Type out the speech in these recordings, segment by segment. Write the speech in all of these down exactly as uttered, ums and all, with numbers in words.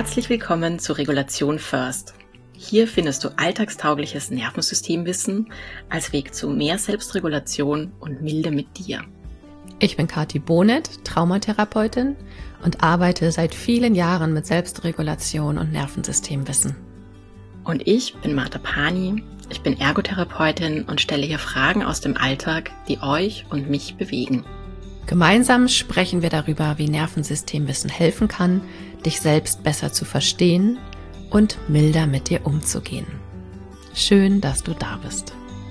Herzlich willkommen zu Regulation First. Hier findest du alltagstaugliches Nervensystemwissen als Weg zu mehr Selbstregulation und Milde mit dir. Ich bin Kathi Bonet, Traumatherapeutin und arbeite seit vielen Jahren mit Selbstregulation und Nervensystemwissen. Und ich bin Martha Pani, ich bin Ergotherapeutin und stelle hier Fragen aus dem Alltag, die euch und mich bewegen. Gemeinsam sprechen wir darüber, wie Nervensystemwissen helfen kann, dich selbst besser zu verstehen und milder mit dir umzugehen. Schön, dass du da bist.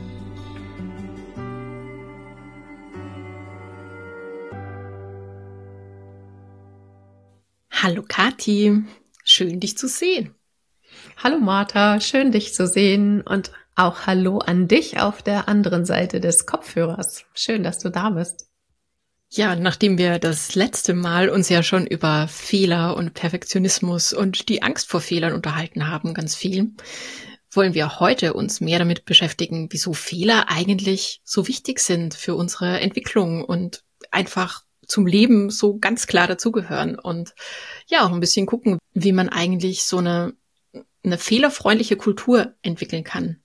Hallo Kathi, schön dich zu sehen. Hallo Martha, schön dich zu sehen und auch Hallo an dich auf der anderen Seite des Kopfhörers. Schön, dass du da bist. Ja, nachdem wir das letzte Mal uns ja schon über Fehler und Perfektionismus und die Angst vor Fehlern unterhalten haben, ganz viel, wollen wir heute uns mehr damit beschäftigen, wieso Fehler eigentlich so wichtig sind für unsere Entwicklung und einfach zum Leben so ganz klar dazugehören und ja auch ein bisschen gucken, wie man eigentlich so eine, eine fehlerfreundliche Kultur entwickeln kann.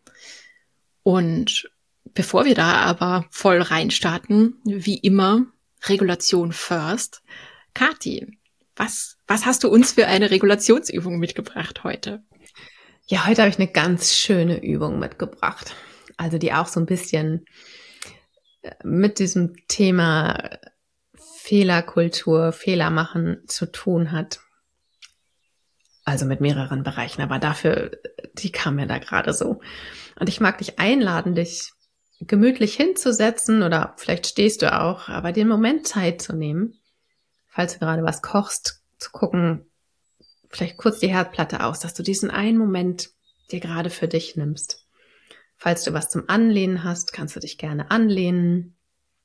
Und bevor wir da aber voll reinstarten, wie immer, Regulation first. Kathi, was, was hast du uns für eine Regulationsübung mitgebracht heute? Ja, heute habe ich eine ganz schöne Übung mitgebracht. Also die auch so ein bisschen mit diesem Thema Fehlerkultur, Fehler machen zu tun hat. Also mit mehreren Bereichen, aber dafür, die kam mir da gerade so. Und ich mag dich einladen, dich gemütlich hinzusetzen oder vielleicht stehst du auch, aber den Moment Zeit zu nehmen, falls du gerade was kochst, zu gucken, vielleicht kurz die Herdplatte aus, dass du diesen einen Moment dir gerade für dich nimmst. Falls du was zum Anlehnen hast, kannst du dich gerne anlehnen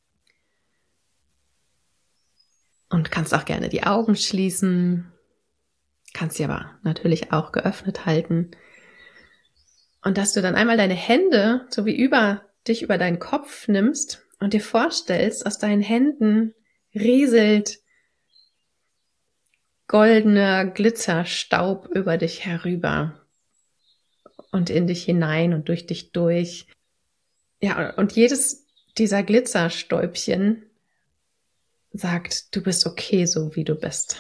und kannst auch gerne die Augen schließen, kannst sie aber natürlich auch geöffnet halten und dass du dann einmal deine Hände so wie über dich über deinen Kopf nimmst und dir vorstellst, aus deinen Händen rieselt goldener Glitzerstaub über dich herüber und in dich hinein und durch dich durch. Ja, und jedes dieser Glitzerstäubchen sagt, du bist okay, so wie du bist.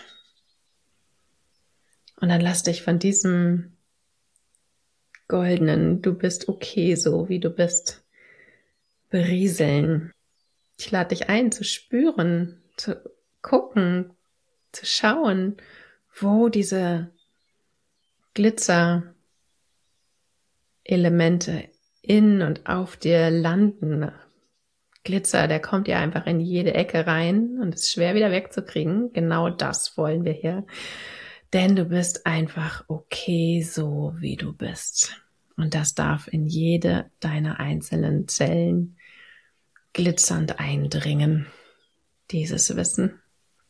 Und dann lass dich von diesem goldenen, du bist okay, so wie du bist, berieseln. Ich lade dich ein, zu spüren, zu gucken, zu schauen, wo diese Glitzer-Elemente in und auf dir landen. Glitzer, der kommt ja einfach in jede Ecke rein und ist schwer wieder wegzukriegen. Genau das wollen wir hier. Denn du bist einfach okay, so wie du bist. Und das darf in jede deiner einzelnen Zellen glitzernd eindringen, dieses Wissen.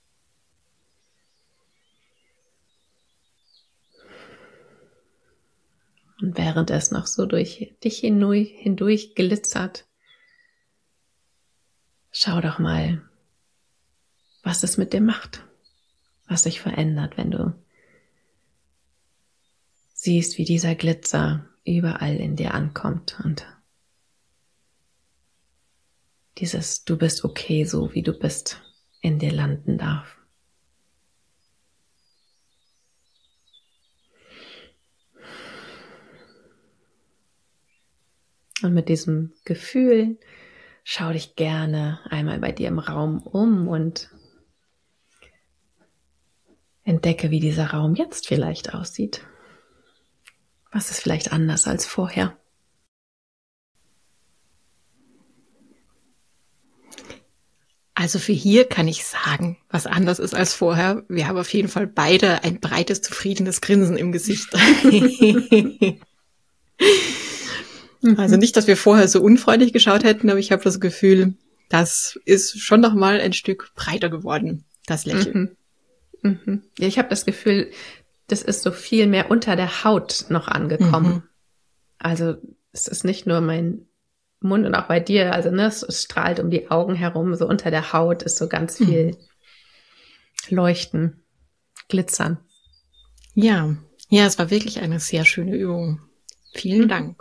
Und während es noch so durch dich hindurch, hindurch glitzert, schau doch mal, was es mit dir macht, was sich verändert, wenn du siehst, wie dieser Glitzer überall in dir ankommt und dieses Du bist okay, so wie du bist, in dir landen darf. Und mit diesem Gefühl schau dich gerne einmal bei dir im Raum um und entdecke, wie dieser Raum jetzt vielleicht aussieht. Was ist vielleicht anders als vorher? Also für hier kann ich sagen, was anders ist als vorher. Wir haben auf jeden Fall beide ein breites, zufriedenes Grinsen im Gesicht. Also nicht, dass wir vorher so unfreundlich geschaut hätten, aber ich habe das Gefühl, das ist schon noch mal ein Stück breiter geworden, das Lächeln. Mhm. Mhm. Ja, ich habe das Gefühl, das ist so viel mehr unter der Haut noch angekommen. Mhm. Also es ist nicht nur mein Mund und auch bei dir, also ne, es, es strahlt um die Augen herum, so unter der Haut ist so ganz viel mhm. Leuchten, Glitzern. Ja, ja, es war wirklich eine sehr schöne Übung. Vielen Mhm. Dank.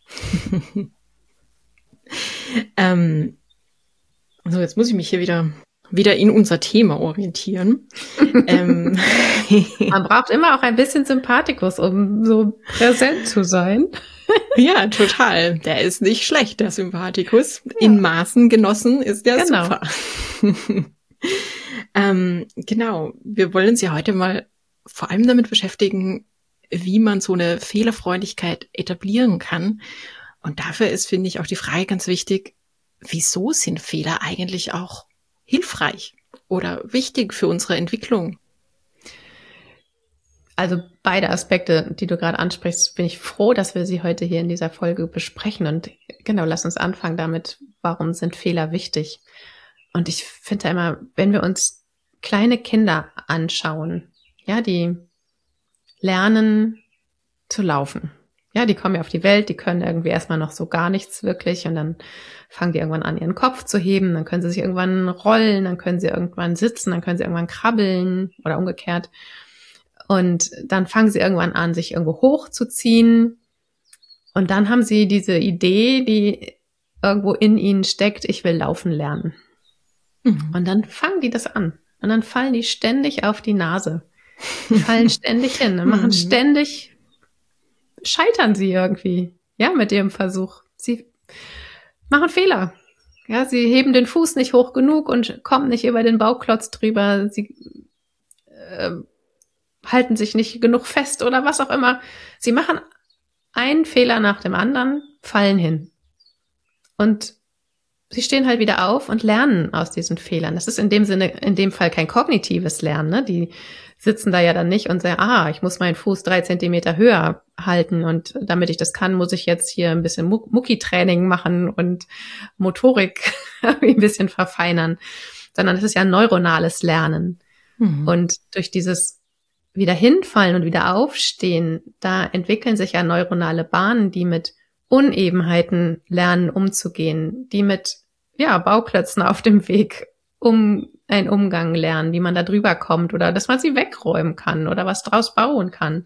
ähm, so, jetzt muss ich mich hier wieder, wieder in unser Thema orientieren. ähm, Man braucht immer auch ein bisschen Sympathikus, um so präsent zu sein. Ja, total. Der ist nicht schlecht, der Sympathikus. Ja. In Maßen genossen ist der Genau. super. ähm, genau. Wir wollen uns ja heute mal vor allem damit beschäftigen, wie man so eine Fehlerfreundlichkeit etablieren kann. Und dafür ist, finde ich, auch die Frage ganz wichtig, wieso sind Fehler eigentlich auch hilfreich oder wichtig für unsere Entwicklung? Also beide Aspekte, die du gerade ansprichst, bin ich froh, dass wir sie heute hier in dieser Folge besprechen. Und genau, lass uns anfangen damit, warum sind Fehler wichtig? Und ich finde immer, wenn wir uns kleine Kinder anschauen, ja, die lernen zu laufen. Ja, die kommen ja auf die Welt, die können irgendwie erstmal noch so gar nichts wirklich und dann fangen die irgendwann an, ihren Kopf zu heben, dann können sie sich irgendwann rollen, dann können sie irgendwann sitzen, dann können sie irgendwann krabbeln oder umgekehrt. Und dann fangen sie irgendwann an, sich irgendwo hochzuziehen. Und dann haben sie diese Idee, die irgendwo in ihnen steckt, ich will laufen lernen. Mhm. Und dann fangen die das an. Und dann fallen die ständig auf die Nase. Die fallen ständig hin und machen ständig, scheitern sie irgendwie, ja, mit ihrem Versuch. Sie machen Fehler. Ja, sie heben den Fuß nicht hoch genug und kommen nicht über den Bauklotz drüber. Sie äh, halten sich nicht genug fest oder was auch immer. Sie machen einen Fehler nach dem anderen, fallen hin. Und sie stehen halt wieder auf und lernen aus diesen Fehlern. Das ist in dem Sinne, in dem Fall kein kognitives Lernen. Ne? Die sitzen da ja dann nicht und sagen, ah, ich muss meinen Fuß drei Zentimeter höher halten und damit ich das kann, muss ich jetzt hier ein bisschen Mucki-Training machen und Motorik ein bisschen verfeinern. Sondern es ist ja ein neuronales Lernen. Mhm. Und durch dieses wieder hinfallen und wieder aufstehen, da entwickeln sich ja neuronale Bahnen, die mit Unebenheiten lernen umzugehen, die mit ja Bauklötzen auf dem Weg um einen Umgang lernen, wie man da drüber kommt oder dass man sie wegräumen kann oder was draus bauen kann.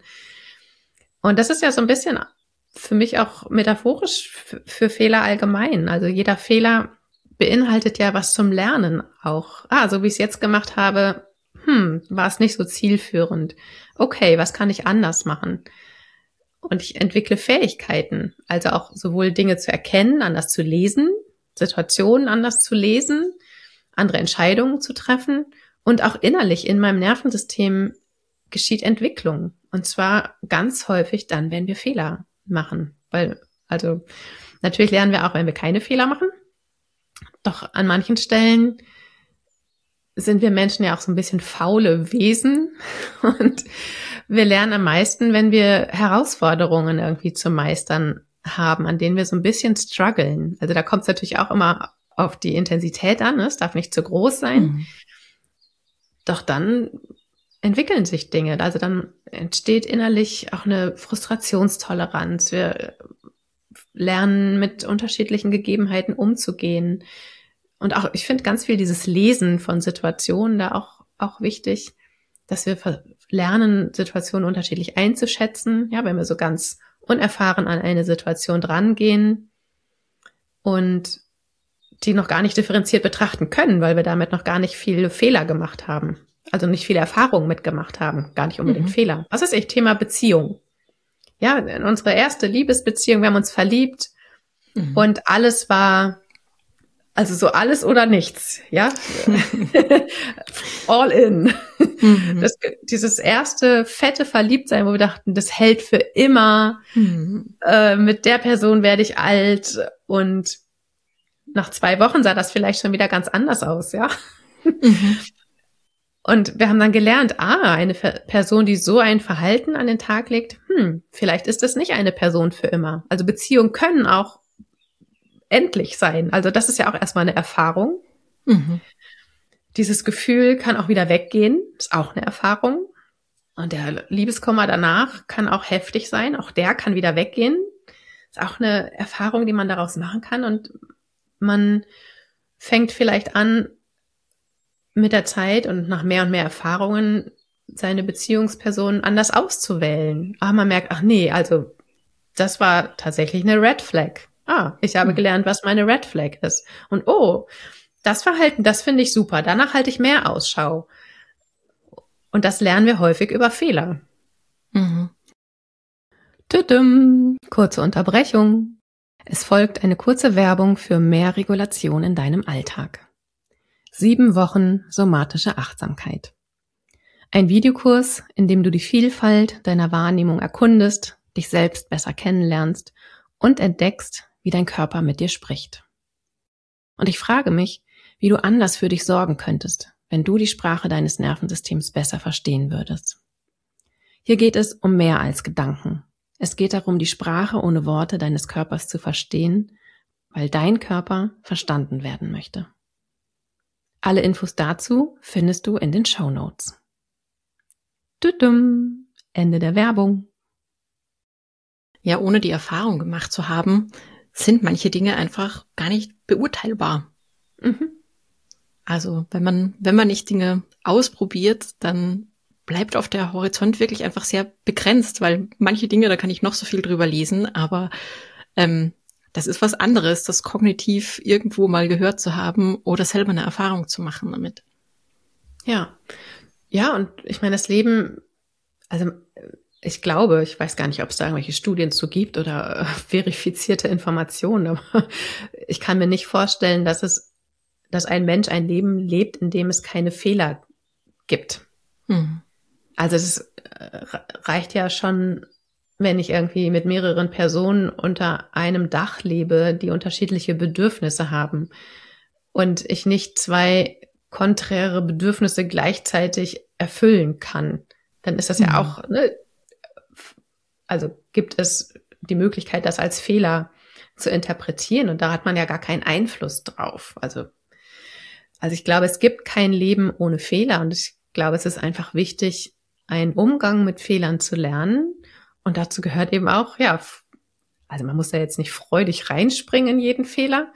Und das ist ja so ein bisschen für mich auch metaphorisch für, für Fehler allgemein. Also jeder Fehler beinhaltet ja was zum Lernen auch. Ah, so wie ich es jetzt gemacht habe, hm, war es nicht so zielführend. Okay, was kann ich anders machen? Und ich entwickle Fähigkeiten, also auch sowohl Dinge zu erkennen, anders zu lesen, Situationen anders zu lesen, andere Entscheidungen zu treffen und auch innerlich in meinem Nervensystem geschieht Entwicklung. Und zwar ganz häufig dann, wenn wir Fehler machen. Weil, also natürlich lernen wir auch, wenn wir keine Fehler machen. Doch an manchen Stellen sind wir Menschen ja auch so ein bisschen faule Wesen und wir lernen am meisten, wenn wir Herausforderungen irgendwie zu meistern haben, an denen wir so ein bisschen strugglen. Also da kommt es natürlich auch immer auf die Intensität an, ne? Es darf nicht zu groß sein. Mhm. Doch dann entwickeln sich Dinge. Also dann entsteht innerlich auch eine Frustrationstoleranz. Wir lernen mit unterschiedlichen Gegebenheiten umzugehen. Und auch, ich finde ganz viel dieses Lesen von Situationen da auch, auch wichtig, dass wir lernen, Situationen unterschiedlich einzuschätzen. Ja, wenn wir so ganz unerfahren an eine Situation drangehen und die noch gar nicht differenziert betrachten können, weil wir damit noch gar nicht viele Fehler gemacht haben. Also nicht viele Erfahrungen mitgemacht haben, gar nicht unbedingt mhm. Fehler. Was ist echt Thema Beziehung? Ja, in unsere erste Liebesbeziehung, wir haben uns verliebt mhm. und alles war Also so alles oder nichts, ja. All in. Mhm. Das, dieses erste fette Verliebtsein, wo wir dachten, das hält für immer. Mhm. Äh, mit der Person werde ich alt. Und nach zwei Wochen sah das vielleicht schon wieder ganz anders aus, ja. Mhm. Und wir haben dann gelernt, ah, eine Person, die so ein Verhalten an den Tag legt, hm, vielleicht ist das nicht eine Person für immer. Also Beziehungen können auch endlich sein. Also das ist ja auch erstmal eine Erfahrung. Mhm. Dieses Gefühl kann auch wieder weggehen, ist auch eine Erfahrung. Und der Liebeskummer danach kann auch heftig sein, auch der kann wieder weggehen. Ist auch eine Erfahrung, die man daraus machen kann. Und man fängt vielleicht an, mit der Zeit und nach mehr und mehr Erfahrungen seine Beziehungsperson anders auszuwählen. Ah, man merkt, ach nee, also das war tatsächlich eine Red Flag. Ah, ich habe gelernt, was meine Red Flag ist. Und oh, das Verhalten, das finde ich super. Danach halte ich mehr Ausschau. Und das lernen wir häufig über Fehler. Mhm. Tüdüm, kurze Unterbrechung. Es folgt eine kurze Werbung für mehr Regulation in deinem Alltag. Sieben Wochen somatische Achtsamkeit. Ein Videokurs, in dem du die Vielfalt deiner Wahrnehmung erkundest, dich selbst besser kennenlernst und entdeckst, wie dein Körper mit dir spricht. Und ich frage mich, wie du anders für dich sorgen könntest, wenn du die Sprache deines Nervensystems besser verstehen würdest. Hier geht es um mehr als Gedanken. Es geht darum, die Sprache ohne Worte deines Körpers zu verstehen, weil dein Körper verstanden werden möchte. Alle Infos dazu findest du in den Shownotes. Tüdüm, Ende der Werbung. Ja, ohne die Erfahrung gemacht zu haben, sind manche Dinge einfach gar nicht beurteilbar. Mhm. Also wenn man, wenn man nicht Dinge ausprobiert, dann bleibt auf der Horizont wirklich einfach sehr begrenzt, weil manche Dinge, da kann ich noch so viel drüber lesen, aber ähm, das ist was anderes, das kognitiv irgendwo mal gehört zu haben oder selber eine Erfahrung zu machen damit. Ja, ja, und ich meine, das Leben, also ich glaube, ich weiß gar nicht, ob es da irgendwelche Studien zu gibt oder äh, verifizierte Informationen, aber ich kann mir nicht vorstellen, dass es, dass ein Mensch ein Leben lebt, in dem es keine Fehler gibt. Hm. Also es reicht ja schon, wenn ich irgendwie mit mehreren Personen unter einem Dach lebe, die unterschiedliche Bedürfnisse haben und ich nicht zwei konträre Bedürfnisse gleichzeitig erfüllen kann, dann ist das ja auch, ne, also gibt es die Möglichkeit, das als Fehler zu interpretieren und da hat man ja gar keinen Einfluss drauf. Also, also ich glaube, es gibt kein Leben ohne Fehler und ich glaube, es ist einfach wichtig, einen Umgang mit Fehlern zu lernen und dazu gehört eben auch, ja, also man muss da jetzt nicht freudig reinspringen in jeden Fehler,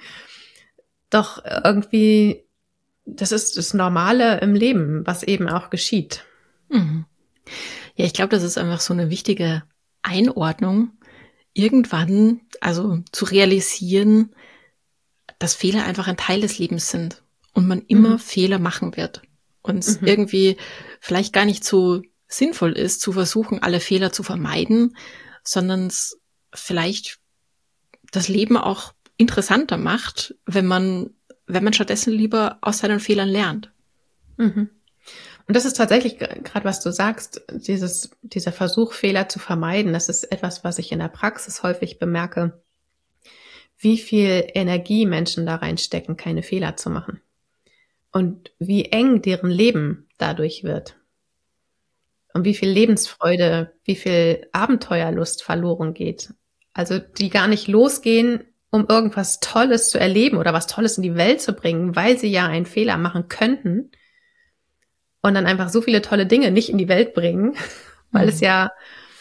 doch irgendwie, das ist das Normale im Leben, was eben auch geschieht. Mhm. Ja, ich glaube, das ist einfach so eine wichtige Einordnung, irgendwann also zu realisieren, dass Fehler einfach ein Teil des Lebens sind und man immer mhm. Fehler machen wird und es mhm. irgendwie vielleicht gar nicht so sinnvoll ist, zu versuchen, alle Fehler zu vermeiden, sondern es vielleicht das Leben auch interessanter macht, wenn man, wenn man stattdessen lieber aus seinen Fehlern lernt. Mhm. Und das ist tatsächlich gerade, was du sagst, dieses, dieser Versuch, Fehler zu vermeiden, das ist etwas, was ich in der Praxis häufig bemerke, wie viel Energie Menschen da reinstecken, keine Fehler zu machen. Und wie eng deren Leben dadurch wird. Und wie viel Lebensfreude, wie viel Abenteuerlust verloren geht. Also die gar nicht losgehen, um irgendwas Tolles zu erleben oder was Tolles in die Welt zu bringen, weil sie ja einen Fehler machen könnten und dann einfach so viele tolle Dinge nicht in die Welt bringen, weil mhm. es ja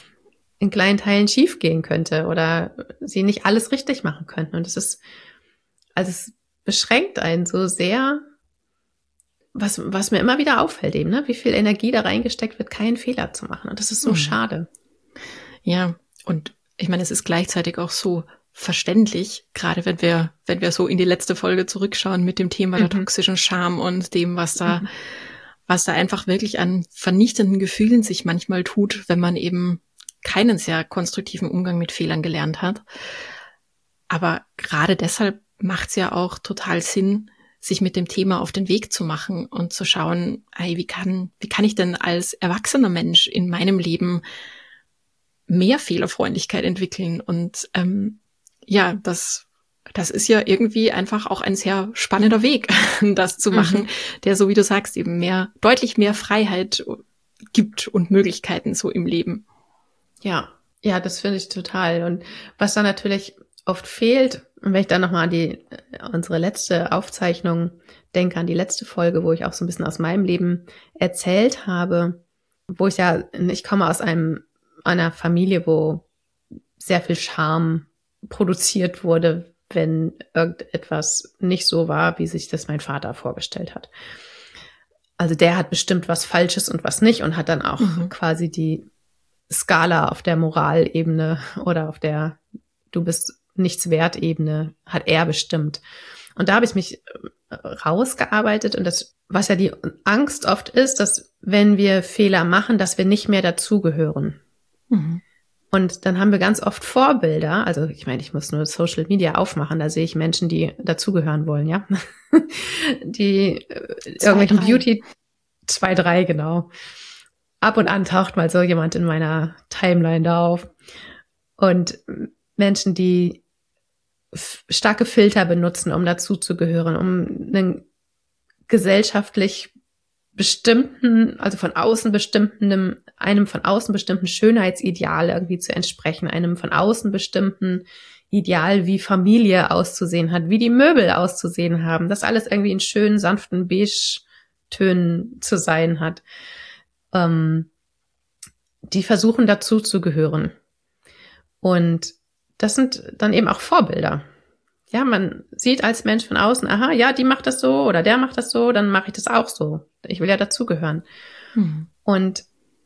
in kleinen Teilen schief gehen könnte oder sie nicht alles richtig machen könnten. Und es ist, also es beschränkt einen so sehr, was, was mir immer wieder auffällt eben, ne? Wie viel Energie da reingesteckt wird, keinen Fehler zu machen. Und das ist so mhm. schade. Ja, und ich meine, es ist gleichzeitig auch so verständlich, gerade wenn wir, wenn wir so in die letzte Folge zurückschauen mit dem Thema mhm. der toxischen Scham und dem, was da, mhm. was da einfach wirklich an vernichtenden Gefühlen sich manchmal tut, wenn man eben keinen sehr konstruktiven Umgang mit Fehlern gelernt hat. Aber gerade deshalb macht es ja auch total Sinn, sich mit dem Thema auf den Weg zu machen und zu schauen, hey, wie kann, wie kann ich denn als erwachsener Mensch in meinem Leben mehr Fehlerfreundlichkeit entwickeln? Und ähm, ja, das, das ist ja irgendwie einfach auch ein sehr spannender Weg, das zu machen, mhm. der, so wie du sagst, eben mehr, deutlich mehr Freiheit gibt und Möglichkeiten so im Leben. Ja, ja, das finde ich total. Und was da natürlich oft fehlt, und wenn ich dann nochmal an die, unsere letzte Aufzeichnung denke, an die letzte Folge, wo ich auch so ein bisschen aus meinem Leben erzählt habe, wo ich ja, ich komme aus einem, einer Familie, wo sehr viel Scham produziert wurde, wenn irgendetwas nicht so war, wie sich das mein Vater vorgestellt hat. also der hat bestimmt was Falsches und was nicht und hat dann auch mhm. quasi die Skala auf der Moralebene oder auf der du bist nichts wert Ebene hat er bestimmt. Und da habe ich mich rausgearbeitet und das, was ja die Angst oft ist, dass wenn wir Fehler machen, dass wir nicht mehr dazugehören. Mhm. Und dann haben wir ganz oft Vorbilder, also ich meine, ich muss nur Social Media aufmachen, da sehe ich Menschen, die dazugehören wollen, ja. die irgendwelche Beauty, zwei, drei, genau. Ab und an taucht mal so jemand in meiner Timeline da auf. Und Menschen, die f- starke Filter benutzen, um dazuzugehören, um einen gesellschaftlich bestimmten, also von außen bestimmten, einem von außen bestimmten Schönheitsideal irgendwie zu entsprechen, einem von außen bestimmten Ideal, wie Familie auszusehen hat, wie die Möbel auszusehen haben, das alles irgendwie in schönen, sanften Beige-Tönen zu sein hat. Ähm, die versuchen dazu zu gehören. Und das sind dann eben auch Vorbilder. Ja, man sieht als Mensch von außen, aha, ja, die macht das so oder der macht das so, dann mache ich das auch so. Ich will ja dazugehören. Hm. Und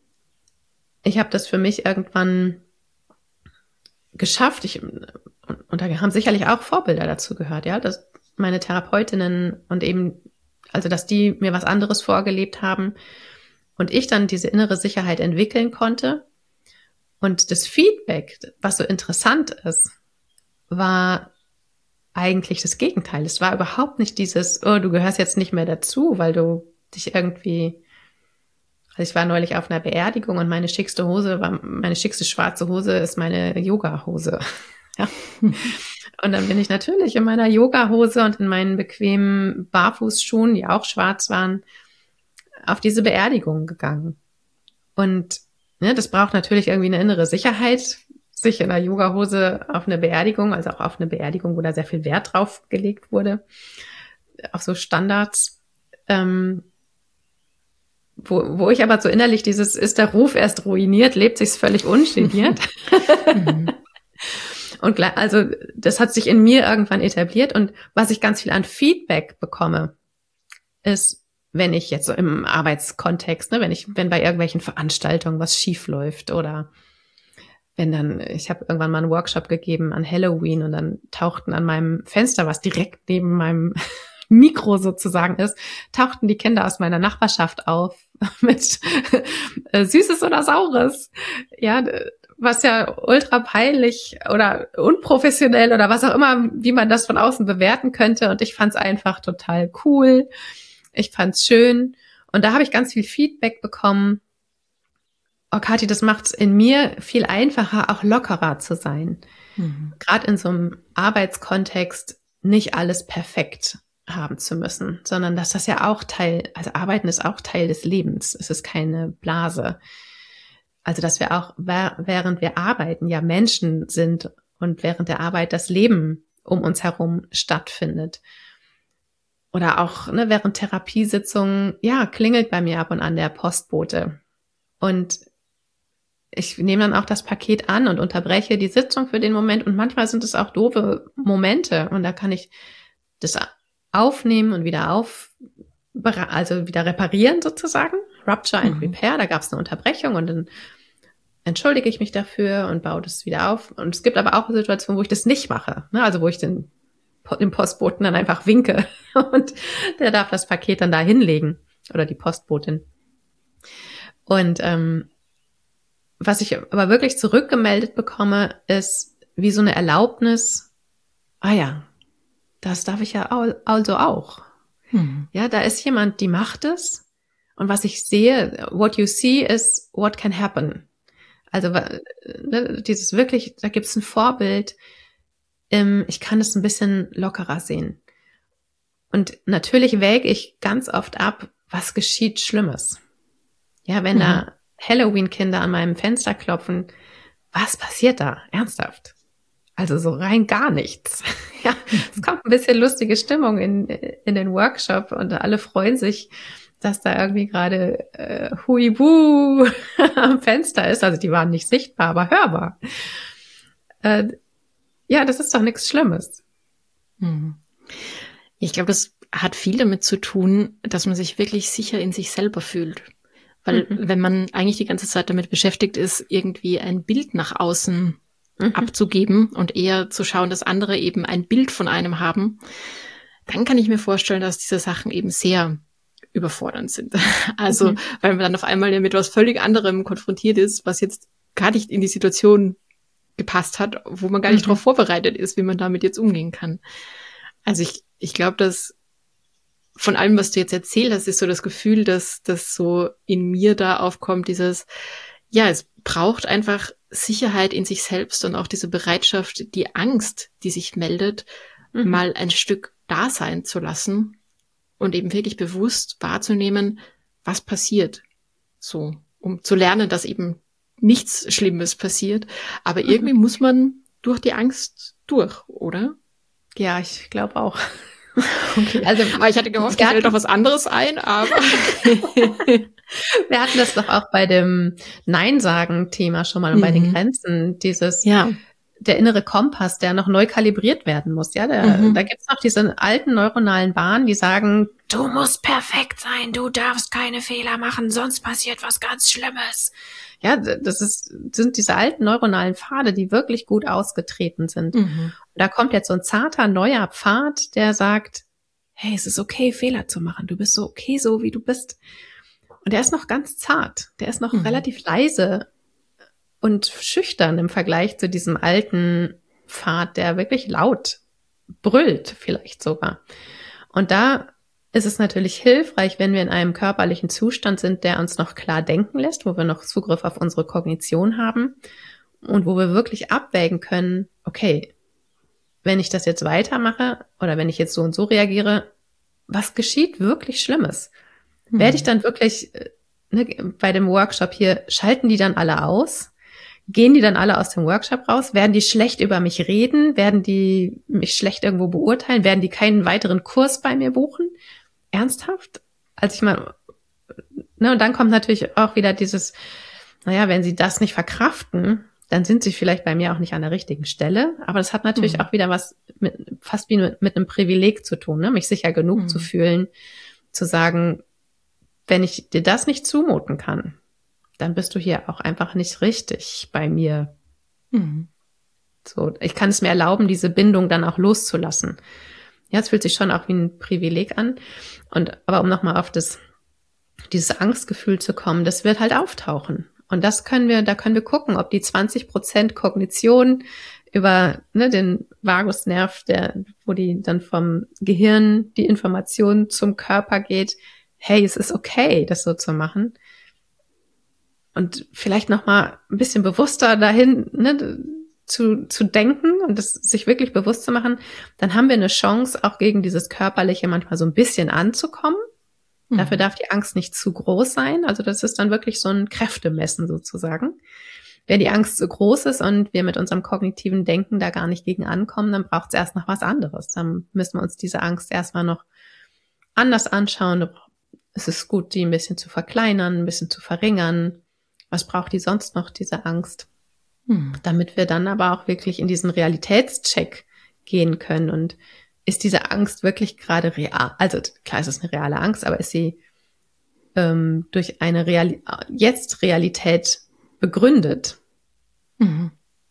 ich habe das für mich irgendwann geschafft. Ich, und, und da haben sicherlich auch Vorbilder dazu gehört, ja, dass meine Therapeutinnen und eben, also dass die mir was anderes vorgelebt haben und ich dann diese innere Sicherheit entwickeln konnte. Und das Feedback, was so interessant ist, war eigentlich das Gegenteil. Es war überhaupt nicht dieses, oh, du gehörst jetzt nicht mehr dazu, weil du dich irgendwie, also ich war neulich auf einer Beerdigung und meine schickste Hose war, meine schickste schwarze Hose ist meine Yoga-Hose. Ja. Und dann bin ich natürlich in meiner Yoga-Hose und in meinen bequemen Barfußschuhen, die auch schwarz waren, auf diese Beerdigung gegangen. Und ne, das braucht natürlich irgendwie eine innere Sicherheit, sich in einer Yoga-Hose auf eine Beerdigung, also auch auf eine Beerdigung, wo da sehr viel Wert drauf gelegt wurde, auf so Standards, ähm, wo, wo ich aber so innerlich dieses, ist der Ruf erst ruiniert, lebt sich's völlig ungeniert. Mhm. Und also das hat sich in mir irgendwann etabliert und was ich ganz viel an Feedback bekomme, ist, wenn ich jetzt so im Arbeitskontext, ne, wenn ich, wenn bei irgendwelchen Veranstaltungen was schief läuft oder wenn dann, ich habe irgendwann mal einen Workshop gegeben an Halloween und dann tauchten an meinem Fenster, was direkt neben meinem Mikro sozusagen ist, tauchten die Kinder aus meiner Nachbarschaft auf mit äh, Süßes oder Saures. Ja, was ja ultra peinlich oder unprofessionell oder was auch immer, wie man das von außen bewerten könnte. Und ich fand es einfach total cool. Ich fand es schön. Und da habe ich ganz viel Feedback bekommen. Oh, Kathi, das macht es in mir viel einfacher, auch lockerer zu sein. Mhm. Gerade in so einem Arbeitskontext nicht alles perfekt haben zu müssen, sondern dass das ja auch Teil, also Arbeiten ist auch Teil des Lebens. Es ist keine Blase. Also, dass wir auch, während wir arbeiten, ja Menschen sind und während der Arbeit das Leben um uns herum stattfindet. Oder auch ne, während Therapiesitzungen, ja, klingelt bei mir ab und an der Postbote. Und ich nehme dann auch das Paket an und unterbreche die Sitzung für den Moment. Und manchmal sind es auch doofe Momente. Und da kann ich das aufnehmen und wieder auf, also wieder reparieren sozusagen. Rupture and Mhm. Repair, da gab es eine Unterbrechung und dann entschuldige ich mich dafür und baue das wieder auf. Und es gibt aber auch Situationen, wo ich das nicht mache. Ne? Also wo ich den, den Postboten dann einfach winke und der darf das Paket dann da hinlegen oder die Postbotin. Und ähm, was ich aber wirklich zurückgemeldet bekomme, ist wie so eine Erlaubnis, ah ja, das darf ich ja also auch. Hm. Ja, da ist jemand, die macht es. Und was ich sehe, what you see is what can happen. Also ne, dieses wirklich, da gibt es ein Vorbild. Ähm, ich kann es ein bisschen lockerer sehen. Und natürlich wäge ich ganz oft ab, was geschieht Schlimmes. Ja, wenn mhm. da Halloween-Kinder an meinem Fenster klopfen, was passiert da? Ernsthaft? Also so rein gar nichts. Ja, es kommt ein bisschen lustige Stimmung in, in den Workshop und alle freuen sich, dass da irgendwie gerade äh, Huibu am Fenster ist. Also die waren nicht sichtbar, aber hörbar. Äh, ja, das ist doch nichts Schlimmes. Hm. Ich glaube, das hat viel damit zu tun, dass man sich wirklich sicher in sich selber fühlt. Weil mhm. wenn man eigentlich die ganze Zeit damit beschäftigt ist, irgendwie ein Bild nach außen mhm. abzugeben und eher zu schauen, dass andere eben ein Bild von einem haben, dann kann ich mir vorstellen, dass diese Sachen eben sehr überfordernd sind. Also, mhm. weil man dann auf einmal mit etwas völlig anderem konfrontiert ist, was jetzt gar nicht in die Situation gepasst hat, wo man gar nicht mhm. darauf vorbereitet ist, wie man damit jetzt umgehen kann. Also ich, ich glaube, dass von allem, was du jetzt erzählt hast, ist so das Gefühl, dass das so in mir da aufkommt, dieses, ja, es braucht einfach Sicherheit in sich selbst und auch diese Bereitschaft, die Angst, die sich meldet, mhm. mal ein Stück da sein zu lassen und eben wirklich bewusst wahrzunehmen, was passiert. So, um zu lernen, dass eben nichts Schlimmes passiert. Aber irgendwie mhm. muss man durch die Angst durch, oder? Ja, ich glaube auch. Okay. Also, aber ich hatte gehofft, da fällt doch was anderes ein, aber wir hatten das doch auch bei dem Nein-Sagen-Thema schon mal und mhm. bei den Grenzen, dieses, ja. der innere Kompass, der noch neu kalibriert werden muss, ja, der, mhm. da gibt's noch diese alten neuronalen Bahnen, die sagen, du musst perfekt sein, du darfst keine Fehler machen, sonst passiert was ganz Schlimmes. Ja, das ist, sind diese alten neuronalen Pfade, die wirklich gut ausgetreten sind. Mhm. Und da kommt jetzt so ein zarter, neuer Pfad, der sagt, hey, es ist okay, Fehler zu machen. Du bist so okay, so wie du bist. Und der ist noch ganz zart. Der ist noch mhm. relativ leise und schüchtern im Vergleich zu diesem alten Pfad, der wirklich laut brüllt, vielleicht sogar. Und da ist es natürlich hilfreich, wenn wir in einem körperlichen Zustand sind, der uns noch klar denken lässt, wo wir noch Zugriff auf unsere Kognition haben und wo wir wirklich abwägen können, okay, wenn ich das jetzt weitermache oder wenn ich jetzt so und so reagiere, was geschieht wirklich Schlimmes? Hm. Werde ich dann wirklich, ne, bei dem Workshop hier, schalten die dann alle aus? Gehen die dann alle aus dem Workshop raus? Werden die schlecht über mich reden? Werden die mich schlecht irgendwo beurteilen? Werden die keinen weiteren Kurs bei mir buchen? Ernsthaft? Also ich meine, ne, und dann kommt natürlich auch wieder dieses, naja, wenn sie das nicht verkraften, dann sind sie vielleicht bei mir auch nicht an der richtigen Stelle. Aber das hat natürlich mhm. auch wieder was mit, fast wie mit, mit einem Privileg zu tun, ne? Mich sicher genug mhm. zu fühlen, zu sagen, wenn ich dir das nicht zumuten kann, dann bist du hier auch einfach nicht richtig bei mir. Mhm. So, ich kann es mir erlauben, diese Bindung dann auch loszulassen. Ja, es fühlt sich schon auch wie ein Privileg an. Und aber um nochmal auf das, dieses Angstgefühl zu kommen, das wird halt auftauchen. Und das können wir, da können wir gucken, ob die zwanzig Prozent Kognition über ne, den Vagusnerv, der, wo die dann vom Gehirn die Information zum Körper geht, hey, es ist okay, das so zu machen. Und vielleicht nochmal ein bisschen bewusster dahin, ne, zu, zu denken und das sich wirklich bewusst zu machen, dann haben wir eine Chance, auch gegen dieses Körperliche manchmal so ein bisschen anzukommen. Mhm. Dafür darf die Angst nicht zu groß sein. Also das ist dann wirklich so ein Kräftemessen sozusagen. Wenn die Angst zu groß ist und wir mit unserem kognitiven Denken da gar nicht gegen ankommen, dann braucht es erst noch was anderes. Dann müssen wir uns diese Angst erstmal noch anders anschauen. Es ist gut, die ein bisschen zu verkleinern, ein bisschen zu verringern. Was braucht die sonst noch, diese Angst? Hm. Damit wir dann aber auch wirklich in diesen Realitätscheck gehen können. Und ist diese Angst wirklich gerade real? Also klar, es ist eine reale Angst, aber ist sie ähm, durch eine Real- Jetzt-Realität begründet? Mhm.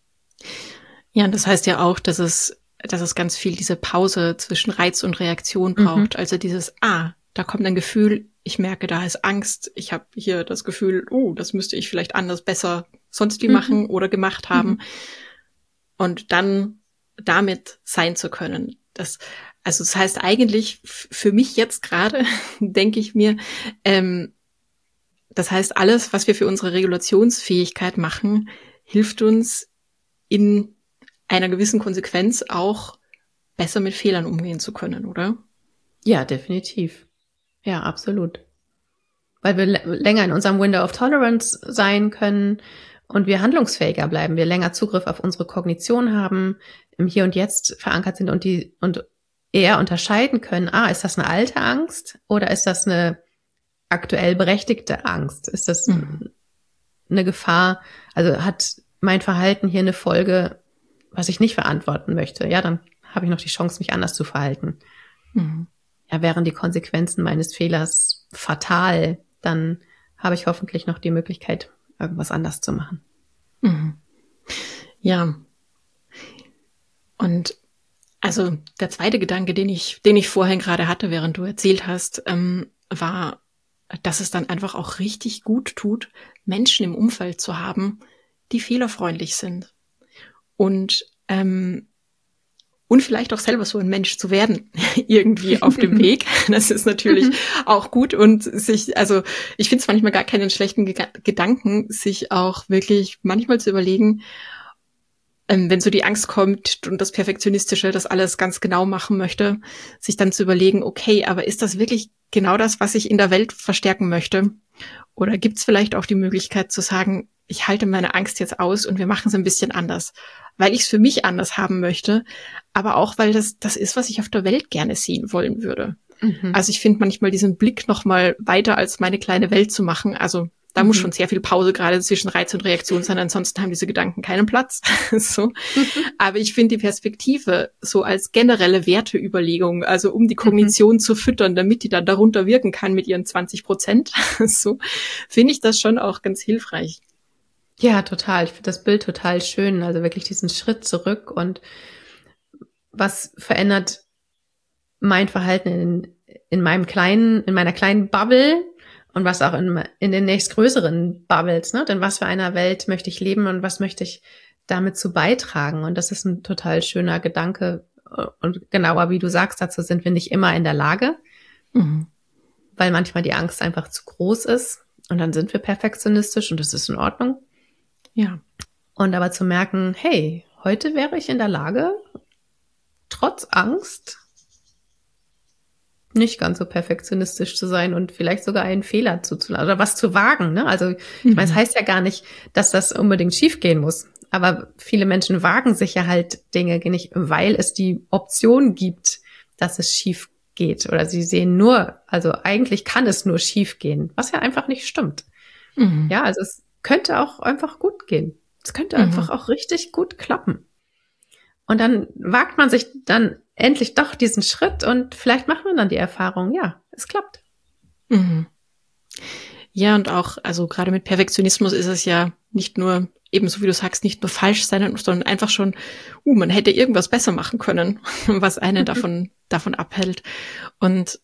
Ja, das heißt ja auch, dass es, dass es ganz viel diese Pause zwischen Reiz und Reaktion braucht. Mhm. Also dieses, ah, da kommt ein Gefühl, ich merke, da ist Angst. Ich habe hier das Gefühl, oh, das müsste ich vielleicht anders, besser sonst wie mhm. machen oder gemacht haben. Mhm. Und dann damit sein zu können. Das, also das heißt eigentlich f- für mich jetzt gerade, denke ich mir, ähm, das heißt alles, was wir für unsere Regulationsfähigkeit machen, hilft uns in einer gewissen Konsequenz auch besser mit Fehlern umgehen zu können, oder? Ja, definitiv. Ja, absolut. Weil wir l- länger in unserem Window of Tolerance sein können und wir handlungsfähiger bleiben, wir länger Zugriff auf unsere Kognition haben, im Hier und Jetzt verankert sind und die und eher unterscheiden können, ah, ist das eine alte Angst oder ist das eine aktuell berechtigte Angst? Ist das mhm. eine Gefahr? Also hat mein Verhalten hier eine Folge, was ich nicht verantworten möchte? Ja, dann habe ich noch die Chance, mich anders zu verhalten. Mhm. wären die Konsequenzen meines Fehlers fatal, dann habe ich hoffentlich noch die Möglichkeit, irgendwas anders zu machen. Mhm. Ja. Und also der zweite Gedanke, den ich, den ich vorhin gerade hatte, während du erzählt hast, ähm, war, dass es dann einfach auch richtig gut tut, Menschen im Umfeld zu haben, die fehlerfreundlich sind. Und ähm, und vielleicht auch selber so ein Mensch zu werden, irgendwie auf dem Weg. Das ist natürlich auch gut und sich, also ich finde es manchmal gar keinen schlechten Ge- Gedanken, sich auch wirklich manchmal zu überlegen, ähm, wenn so die Angst kommt und das Perfektionistische, das alles ganz genau machen möchte, sich dann zu überlegen, okay, aber ist das wirklich genau das, was ich in der Welt verstärken möchte? Oder gibt es vielleicht auch die Möglichkeit zu sagen, ich halte meine Angst jetzt aus und wir machen es ein bisschen anders, weil ich es für mich anders haben möchte, aber auch, weil das das ist, was ich auf der Welt gerne sehen wollen würde. Mhm. Also ich finde manchmal diesen Blick noch mal weiter als meine kleine Welt zu machen, also da mhm. muss schon sehr viel Pause gerade zwischen Reiz und Reaktion sein, ansonsten haben diese Gedanken keinen Platz. so. Mhm. Aber ich finde die Perspektive so als generelle Werteüberlegung, also um die Kognition mhm. zu füttern, damit die dann darunter wirken kann mit ihren zwanzig Prozent, so, finde ich das schon auch ganz hilfreich. Ja, total. Ich finde das Bild total schön. Also wirklich diesen Schritt zurück und was verändert mein Verhalten in, in meinem kleinen, in meiner kleinen Bubble und was auch in, in den nächstgrößeren Bubbles, ne? Denn was für einer Welt möchte ich leben und was möchte ich damit zu beitragen? Und das ist ein total schöner Gedanke. Und genauer, wie du sagst, dazu sind wir nicht immer in der Lage, mhm. weil manchmal die Angst einfach zu groß ist und dann sind wir perfektionistisch und das ist in Ordnung. Ja. Und aber zu merken, hey, heute wäre ich in der Lage, trotz Angst nicht ganz so perfektionistisch zu sein und vielleicht sogar einen Fehler zuzulassen oder was zu wagen. Ne? Also ich mhm. meine, es heißt ja gar nicht, dass das unbedingt schief gehen muss. Aber viele Menschen wagen sich ja halt Dinge nicht, weil es die Option gibt, dass es schief geht. Oder sie sehen nur, also eigentlich kann es nur schief gehen, was ja einfach nicht stimmt. Mhm. Ja, also es könnte auch einfach gut gehen. Es könnte mhm. einfach auch richtig gut klappen. Und dann wagt man sich dann endlich doch diesen Schritt und vielleicht macht man dann die Erfahrung, ja, es klappt. Mhm. Ja, und auch, also gerade mit Perfektionismus ist es ja nicht nur, ebenso wie du sagst, nicht nur falsch sein, sondern einfach schon, uh, man hätte irgendwas besser machen können, was einen mhm. davon, davon abhält. Und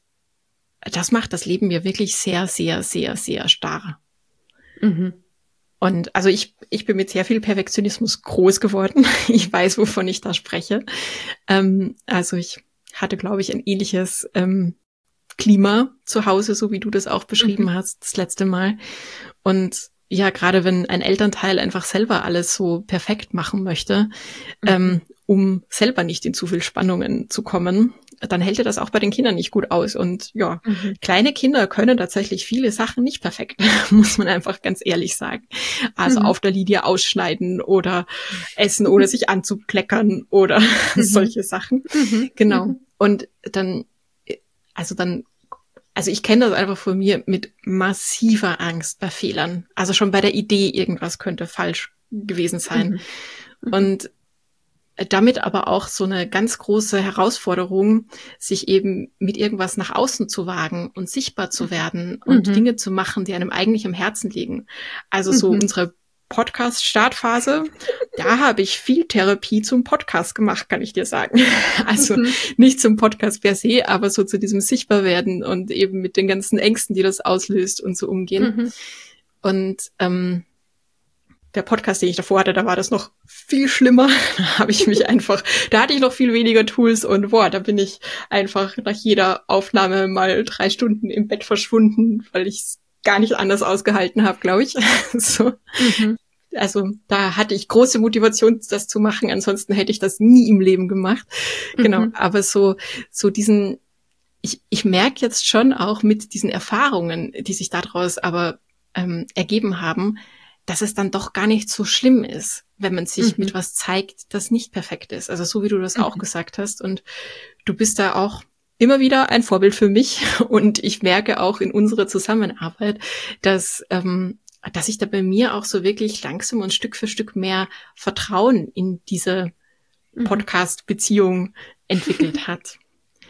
das macht das Leben ja wirklich sehr, sehr, sehr, sehr starr. Mhm. Und also ich, ich bin mit sehr viel Perfektionismus groß geworden. Ich weiß, wovon ich da spreche. Ähm, also ich hatte, glaube ich, ein ähnliches ähm, Klima zu Hause, so wie du das auch beschrieben mhm. hast, das letzte Mal. Und ja, gerade wenn ein Elternteil einfach selber alles so perfekt machen möchte, mhm. ähm, um selber nicht in zu viel Spannungen zu kommen, dann hält er das auch bei den Kindern nicht gut aus. Und ja, mhm. kleine Kinder können tatsächlich viele Sachen nicht perfekt, muss man einfach ganz ehrlich sagen. Also mhm. auf der Linie ausschneiden oder essen, ohne sich anzukleckern oder mhm. solche Sachen. Mhm. Genau. Mhm. Und dann, also dann, also ich kenne das einfach von mir mit massiver Angst bei Fehlern. Also schon bei der Idee, irgendwas könnte falsch gewesen sein. Mhm. Mhm. Und damit aber auch so eine ganz große Herausforderung, sich eben mit irgendwas nach außen zu wagen und sichtbar zu werden und mhm. Dinge zu machen, die einem eigentlich am Herzen liegen. Also so mhm. unsere Podcast-Startphase, da habe ich viel Therapie zum Podcast gemacht, kann ich dir sagen. Also mhm. nicht zum Podcast per se, aber so zu diesem Sichtbarwerden und eben mit den ganzen Ängsten, die das auslöst und so umgehen. Mhm. Und ähm, der Podcast, den ich davor hatte, da war das noch viel schlimmer. Da habe ich mich einfach, da hatte ich noch viel weniger Tools und boah, da bin ich einfach nach jeder Aufnahme mal drei Stunden im Bett verschwunden, weil ich es gar nicht anders ausgehalten habe, glaube ich. So. Mhm. Also da hatte ich große Motivation, das zu machen. Ansonsten hätte ich das nie im Leben gemacht. Mhm. Genau, aber so so diesen, ich, ich merke jetzt schon auch mit diesen Erfahrungen, die sich daraus aber ähm, ergeben haben, dass es dann doch gar nicht so schlimm ist, wenn man sich mhm. mit was zeigt, das nicht perfekt ist. Also so wie du das mhm. auch gesagt hast. Und du bist da auch immer wieder ein Vorbild für mich. Und ich merke auch in unserer Zusammenarbeit, dass, ähm, dass sich da bei mir auch so wirklich langsam und Stück für Stück mehr Vertrauen in diese Podcast-Beziehung entwickelt hat.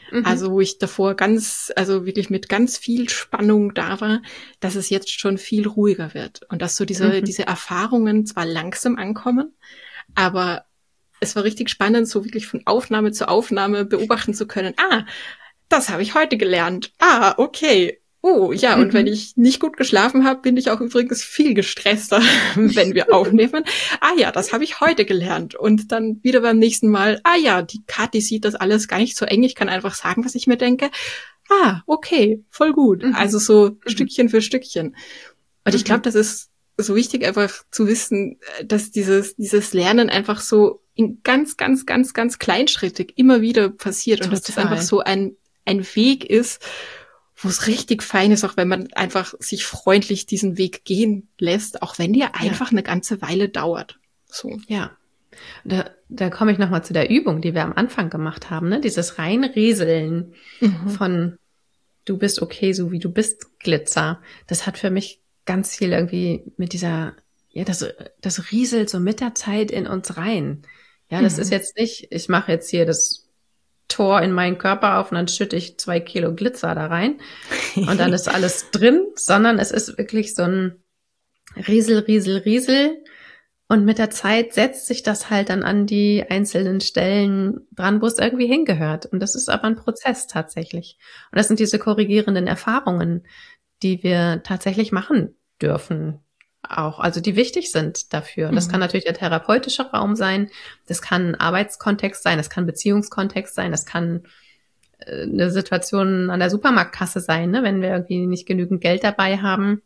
Mhm. Also wo ich davor ganz, also wirklich mit ganz viel Spannung da war, dass es jetzt schon viel ruhiger wird. Und dass so diese, Mhm. diese Erfahrungen zwar langsam ankommen, aber es war richtig spannend, so wirklich von Aufnahme zu Aufnahme beobachten zu können. Ah, das habe ich heute gelernt. Ah, okay. Oh, ja, und Mhm. wenn ich nicht gut geschlafen habe, bin ich auch übrigens viel gestresster, wenn wir aufnehmen. Ah ja, das habe ich heute gelernt. Und dann wieder beim nächsten Mal, ah ja, die Kathi sieht das alles gar nicht so eng. Ich kann einfach sagen, was ich mir denke. Ah, okay, voll gut. Mhm. Also so Mhm. Stückchen für Stückchen. Und ich glaube, Mhm. das ist so wichtig, einfach zu wissen, dass dieses, dieses Lernen einfach so in ganz, ganz, ganz, ganz kleinschrittig immer wieder passiert und dass das einfach Total. so ein, ein Weg ist, wo es richtig fein ist, auch wenn man einfach sich freundlich diesen Weg gehen lässt, auch wenn der einfach Ja. eine ganze Weile dauert. So. Ja. Da, da komme ich nochmal zu der Übung, die wir am Anfang gemacht haben, ne? Dieses Reinrieseln Mhm. von du bist okay, so wie du bist, Glitzer. Das hat für mich ganz viel irgendwie mit dieser, ja, das, das rieselt so mit der Zeit in uns rein. Ja, das Mhm. ist jetzt nicht, ich mache jetzt hier das Tor in meinen Körper auf und dann schütte ich zwei Kilo Glitzer da rein und dann ist alles drin, sondern es ist wirklich so ein Riesel, Riesel, Riesel. Und mit der Zeit setzt sich das halt dann an die einzelnen Stellen dran, wo es irgendwie hingehört. Und das ist aber ein Prozess tatsächlich. Und das sind diese korrigierenden Erfahrungen, die wir tatsächlich machen dürfen auch, also die wichtig sind dafür. Das Mhm. kann natürlich der therapeutische Raum sein, das kann Arbeitskontext sein, das kann Beziehungskontext sein, das kann äh, eine Situation an der Supermarktkasse sein, ne, wenn wir irgendwie nicht genügend Geld dabei haben.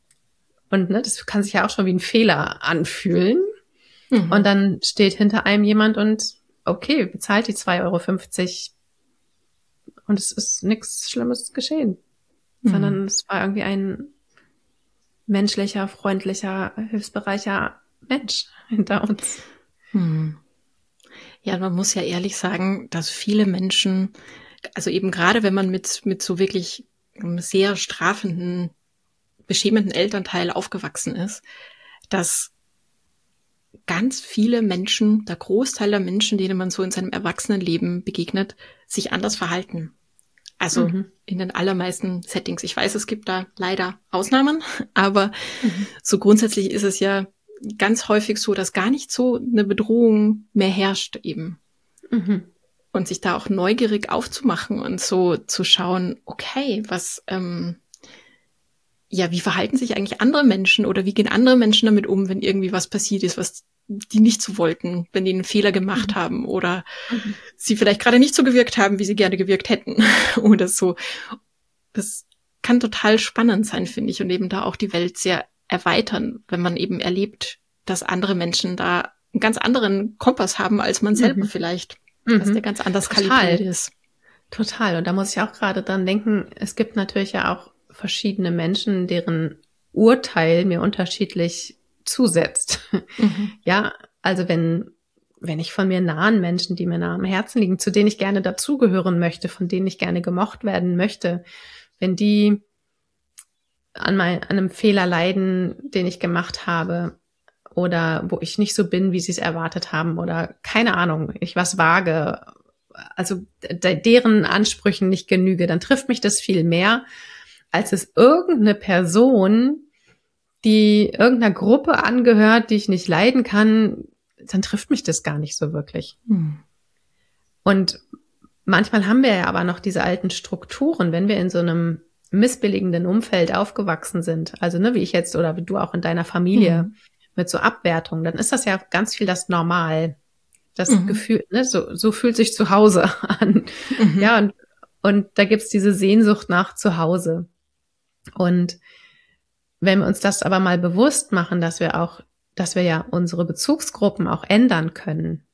Und ne, das kann sich ja auch schon wie ein Fehler anfühlen. Mhm. Und dann steht hinter einem jemand und okay, bezahlt die zwei Euro fünfzig und es ist nichts Schlimmes geschehen, Mhm. sondern es war irgendwie ein menschlicher, freundlicher, hilfsbereicher Mensch hinter uns. Mhm. Ja, man muss ja ehrlich sagen, dass viele Menschen, also eben gerade wenn man mit, mit so wirklich einem sehr strafenden, beschämenden Elternteil aufgewachsen ist, dass ganz viele Menschen, der Großteil der Menschen, denen man so in seinem Erwachsenenleben begegnet, sich anders verhalten. Also Mhm. in den allermeisten Settings. Ich weiß, es gibt da leider Ausnahmen, aber Mhm. so grundsätzlich ist es ja ganz häufig so, dass gar nicht so eine Bedrohung mehr herrscht eben. Mhm. Und sich da auch neugierig aufzumachen und so zu schauen, okay, was, ähm, ja, wie verhalten sich eigentlich andere Menschen oder wie gehen andere Menschen damit um, wenn irgendwie was passiert ist, was die nicht so wollten, wenn die einen Fehler gemacht Mhm. haben oder Mhm. sie vielleicht gerade nicht so gewirkt haben, wie sie gerne gewirkt hätten oder so. Das kann total spannend sein, finde ich, und eben da auch die Welt sehr erweitern, wenn man eben erlebt, dass andere Menschen da einen ganz anderen Kompass haben als man selber Mhm. vielleicht, dass der Mhm. ganz anders Total. kalibriert ist. Total. Und da muss ich auch gerade dran denken, es gibt natürlich ja auch verschiedene Menschen, deren Urteil mir unterschiedlich zusetzt. Mhm. Ja, also wenn, wenn ich von mir nahen Menschen, die mir nah am Herzen liegen, zu denen ich gerne dazugehören möchte, von denen ich gerne gemocht werden möchte, wenn die an, mein, an einem Fehler leiden, den ich gemacht habe, oder wo ich nicht so bin, wie sie es erwartet haben, oder keine Ahnung, ich was wage, also de- deren Ansprüchen nicht genüge, dann trifft mich das viel mehr, als es irgendeine Person, die irgendeiner Gruppe angehört, die ich nicht leiden kann, dann trifft mich das gar nicht so wirklich. Mhm. Und manchmal haben wir ja aber noch diese alten Strukturen, wenn wir in so einem missbilligenden Umfeld aufgewachsen sind, also ne, wie ich jetzt oder wie du auch in deiner Familie Mhm. mit so Abwertung, dann ist das ja ganz viel das Normal. Das Mhm. Gefühl, ne, so, so fühlt sich zu Hause an. Mhm. Ja, und, und da gibt's diese Sehnsucht nach zu Hause. Und wenn wir uns das aber mal bewusst machen, dass wir auch, dass wir ja unsere Bezugsgruppen auch ändern können,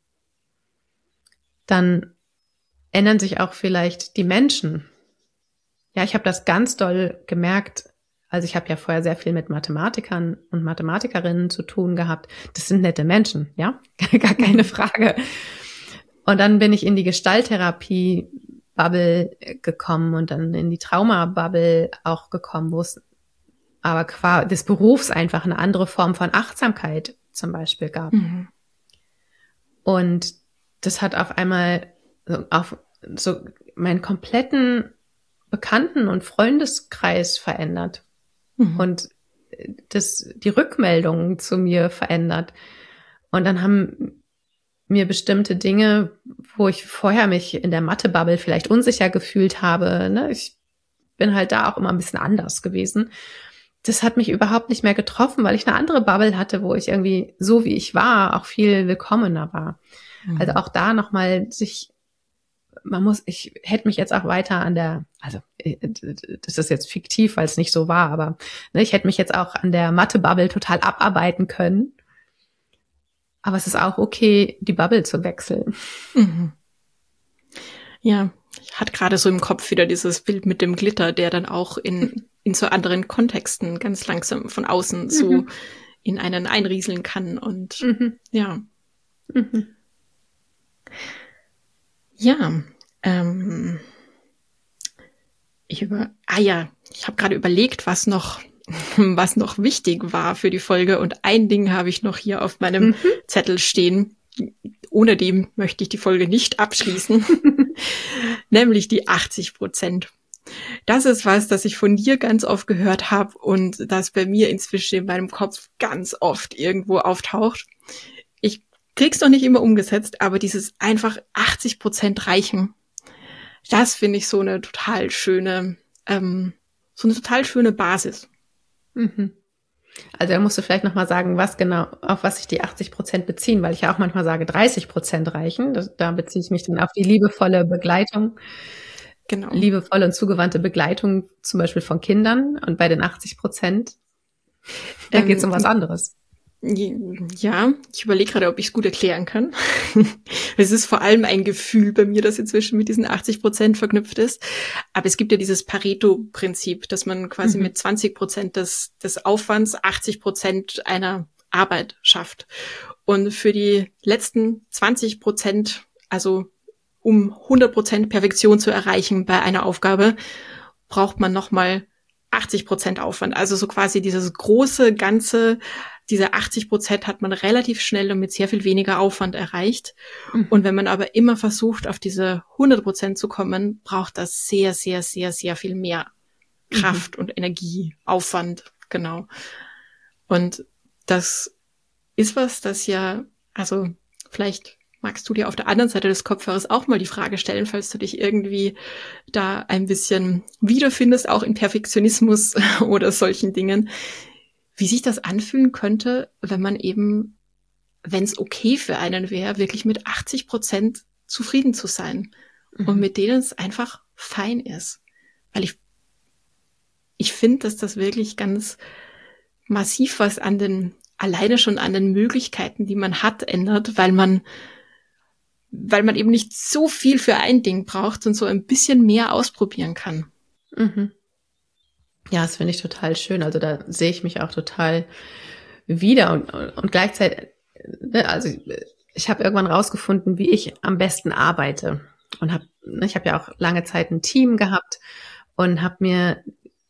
dann ändern sich auch vielleicht die Menschen. Ja, ich habe das ganz doll gemerkt. Also ich habe ja vorher sehr viel mit Mathematikern und Mathematikerinnen zu tun gehabt. Das sind nette Menschen, ja, gar keine Frage. Und dann bin ich in die Gestalttherapie-Bubble gekommen und dann in die Trauma-Bubble auch gekommen, wo es aber qua des Berufs einfach eine andere Form von Achtsamkeit zum Beispiel gab. Mhm. Und das hat auf einmal so auf so meinen kompletten Bekannten- und Freundeskreis verändert mhm. und das, die Rückmeldungen zu mir verändert. Und dann haben mir bestimmte Dinge, wo ich vorher mich in der Mathe-Bubble vielleicht unsicher gefühlt habe, ne, ich bin halt da auch immer ein bisschen anders gewesen. Das hat mich überhaupt nicht mehr getroffen, weil ich eine andere Bubble hatte, wo ich irgendwie so wie ich war, auch viel willkommener war. Mhm. Also auch da nochmal sich, man muss, ich hätte mich jetzt auch weiter an der, also das ist jetzt fiktiv, weil es nicht so war, aber ne, ich hätte mich jetzt auch an der Mathe-Bubble total abarbeiten können. Aber es ist auch okay, die Bubble zu wechseln. Mhm. Ja, ich hatte gerade so im Kopf wieder dieses Bild mit dem Glitter, der dann auch in, in so anderen Kontexten ganz langsam von außen mhm. so in einen einrieseln kann. Und mhm. ja. Mhm. Ja, ähm, ich über, ah ja, ich habe gerade überlegt, was noch was noch wichtig war für die Folge. Und ein Ding habe ich noch hier auf meinem mhm. Zettel stehen. Ohne dem möchte ich die Folge nicht abschließen. Nämlich die achtzig Prozent. Das ist was, das ich von dir ganz oft gehört habe und das bei mir inzwischen in meinem Kopf ganz oft irgendwo auftaucht. Ich krieg's noch nicht immer umgesetzt, aber dieses einfach achtzig Prozent reichen, das finde ich so eine total schöne, ähm, so eine total schöne Basis. Mhm. Also da musst du vielleicht nochmal sagen, was genau, auf was sich die achtzig Prozent beziehen, weil ich ja auch manchmal sage, dreißig Prozent reichen. Das, da beziehe ich mich dann auf die liebevolle Begleitung. Genau. Liebevolle und zugewandte Begleitung zum Beispiel von Kindern. Und bei den achtzig Prozent, da ähm, geht es um was anderes. Ja, ich überlege gerade, ob ich es gut erklären kann. Es ist vor allem ein Gefühl bei mir, das inzwischen mit diesen achtzig Prozent verknüpft ist. Aber es gibt ja dieses Pareto-Prinzip, dass man quasi mhm. mit zwanzig Prozent des, des Aufwands achtzig Prozent einer Arbeit schafft. Und für die letzten zwanzig Prozent, also um hundert Prozent Perfektion zu erreichen bei einer Aufgabe, braucht man nochmal achtzig Prozent Aufwand. Also so quasi dieses große Ganze, diese achtzig Prozent hat man relativ schnell und mit sehr viel weniger Aufwand erreicht. Mhm. Und wenn man aber immer versucht, auf diese hundert Prozent zu kommen, braucht das sehr, sehr, sehr, sehr viel mehr Kraft mhm. und Energie, Aufwand, genau. Und das ist was, das ja, also vielleicht magst du dir auf der anderen Seite des Kopfhörers auch mal die Frage stellen, falls du dich irgendwie da ein bisschen wiederfindest, auch in Perfektionismus oder solchen Dingen, wie sich das anfühlen könnte, wenn man eben, wenn es okay für einen wäre, wirklich mit achtzig Prozent zufrieden zu sein mhm. und mit denen es einfach fein ist. Weil ich, ich finde, dass das wirklich ganz massiv was an den, alleine schon an den Möglichkeiten, die man hat, ändert, weil man weil man eben nicht so viel für ein Ding braucht und so ein bisschen mehr ausprobieren kann. Mhm. Ja, das finde ich total schön. Also da sehe ich mich auch total wieder und, und gleichzeitig, also ich habe irgendwann rausgefunden, wie ich am besten arbeite und habe, ich habe ja auch lange Zeit ein Team gehabt und habe mir,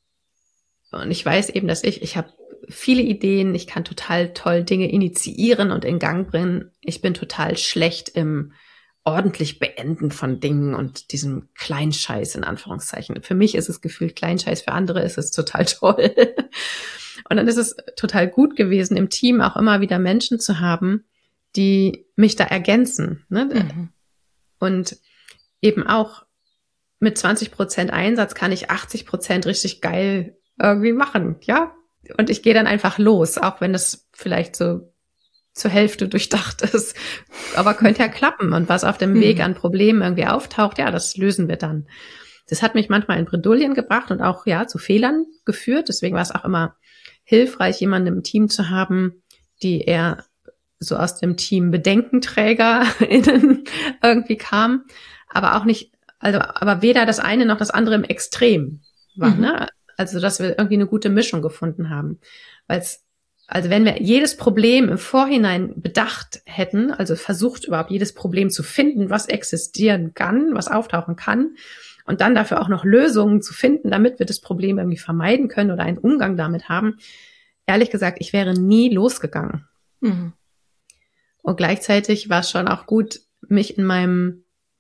und ich weiß eben, dass ich, ich habe viele Ideen, ich kann total toll Dinge initiieren und in Gang bringen. Ich bin total schlecht im ordentlich Beenden von Dingen und diesem Kleinscheiß in Anführungszeichen. Für mich ist es gefühlt Kleinscheiß, für andere ist es total toll. Und dann ist es total gut gewesen, im Team auch immer wieder Menschen zu haben, die mich da ergänzen. Ne? Mhm. Und eben auch mit zwanzig Prozent Einsatz kann ich achtzig Prozent richtig geil irgendwie machen, ja? Und ich gehe dann einfach los, auch wenn es vielleicht so zur Hälfte durchdacht ist. Aber könnte ja klappen. Und was auf dem Weg an Problemen irgendwie auftaucht, ja, das lösen wir dann. Das hat mich manchmal in Bredouillen gebracht und auch, ja, zu Fehlern geführt. Deswegen war es auch immer hilfreich, jemanden im Team zu haben, die eher so aus dem Team BedenkenträgerInnen irgendwie kam. Aber auch nicht, also, aber weder das eine noch das andere im Extrem war, mhm. ne? Also, dass wir irgendwie eine gute Mischung gefunden haben. Weil es, also wenn wir jedes Problem im Vorhinein bedacht hätten, also versucht überhaupt jedes Problem zu finden, was existieren kann, was auftauchen kann, und dann dafür auch noch Lösungen zu finden, damit wir das Problem irgendwie vermeiden können oder einen Umgang damit haben, ehrlich gesagt, ich wäre nie losgegangen. Mhm. Und gleichzeitig war es schon auch gut, mich in meinem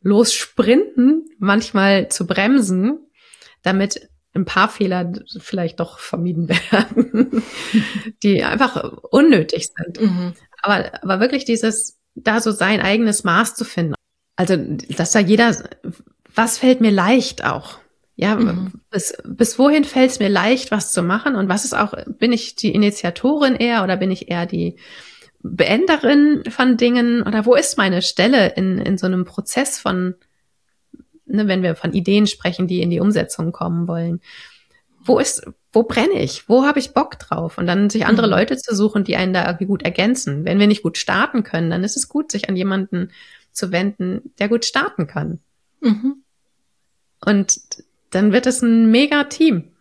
Lossprinten, manchmal zu bremsen, damit ein paar Fehler vielleicht doch vermieden werden, die einfach unnötig sind. Mhm. Aber, aber wirklich dieses, da so sein eigenes Maß zu finden. Also, dass da jeder, was fällt mir leicht auch? Ja, mhm. bis, bis wohin fällt es mir leicht, was zu machen? Und was ist auch, bin ich die Initiatorin eher oder bin ich eher die Beenderin von Dingen? Oder wo ist meine Stelle in, in so einem Prozess von, ne, wenn wir von Ideen sprechen, die in die Umsetzung kommen wollen? Wo ist, wo brenne ich? Wo habe ich Bock drauf? Und dann sich andere mhm. Leute zu suchen, die einen da irgendwie gut ergänzen. Wenn wir nicht gut starten können, dann ist es gut, sich an jemanden zu wenden, der gut starten kann. Mhm. Und dann wird es ein mega Team.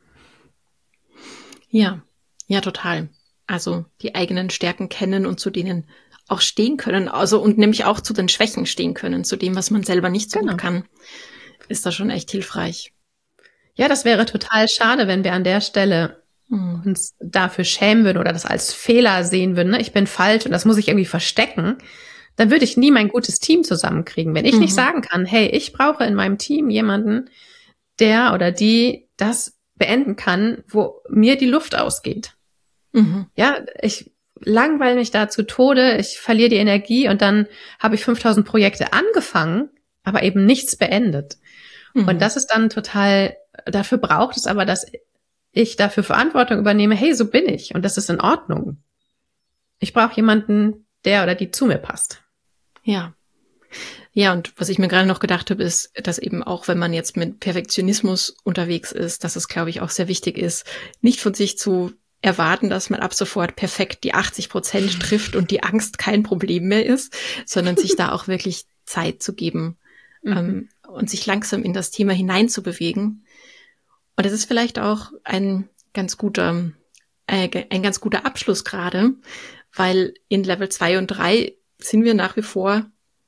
Ja, ja, total. Also die eigenen Stärken kennen und zu denen auch stehen können. Also und nämlich auch zu den Schwächen stehen können, zu dem, was man selber nicht so genau. gut kann. Ist da schon echt hilfreich. Ja, das wäre total schade, wenn wir an der Stelle mhm. uns dafür schämen würden oder das als Fehler sehen würden. Ne? Ich bin falsch und das muss ich irgendwie verstecken. Dann würde ich nie mein gutes Team zusammenkriegen. Wenn ich mhm. nicht sagen kann, hey, ich brauche in meinem Team jemanden, der oder die das beenden kann, wo mir die Luft ausgeht. Mhm. Ja, ich langweile mich da zu Tode, ich verliere die Energie und dann habe ich fünftausend Projekte angefangen, aber eben nichts beendet. Mhm. Und das ist dann total, dafür braucht es aber, dass ich dafür Verantwortung übernehme, hey, so bin ich und das ist in Ordnung. Ich brauche jemanden, der oder die zu mir passt. Ja. Ja, und was ich mir gerade noch gedacht habe, ist, dass eben auch, wenn man jetzt mit Perfektionismus unterwegs ist, dass es, glaube ich, auch sehr wichtig ist, nicht von sich zu erwarten, dass man ab sofort perfekt die achtzig Prozent trifft und die Angst kein Problem mehr ist, sondern sich da auch wirklich Zeit zu geben mhm. ähm, und sich langsam in das Thema hineinzubewegen. Und das ist vielleicht auch ein ganz guter, äh, ein ganz guter Abschluss gerade, weil in Level zwei und drei sind wir nach wie vor